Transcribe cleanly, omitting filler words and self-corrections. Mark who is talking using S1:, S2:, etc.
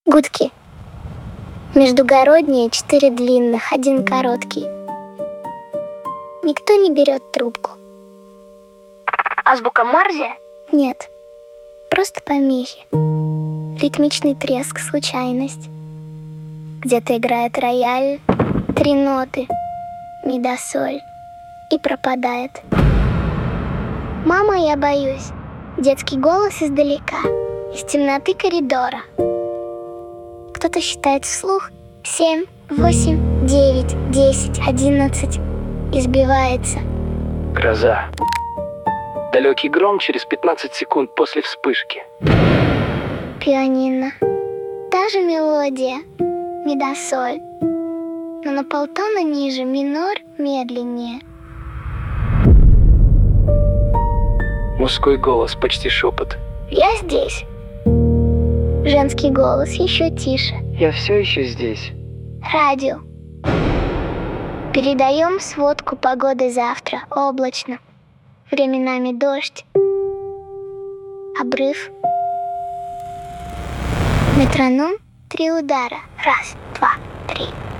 S1: Гудки. Междугородние 4 длинных, 1 короткий. Никто не берет трубку.
S2: Азбука Морзе?
S1: Нет, просто помехи. Ритмичный треск, случайность. Где-то играет рояль, 3 ноты, ми до соль, и пропадает. «Мама, я боюсь». Детский голос издалека, из темноты коридора. Кто-то считает вслух 7, 8, 9, 10, 11 и сбивается.
S3: Гроза. Далекий гром через 15 секунд после вспышки.
S1: Пианино. Та же мелодия, ми до соль, но на полтона ниже, минор медленнее.
S3: Мужской голос, почти шепот.
S1: «Я здесь». Женский голос еще тише.
S3: Я все еще здесь.
S1: Радио. Передаем сводку погоды завтра. Облачно. Временами дождь. Обрыв. Метроном 3 удара. 1, 2, 3.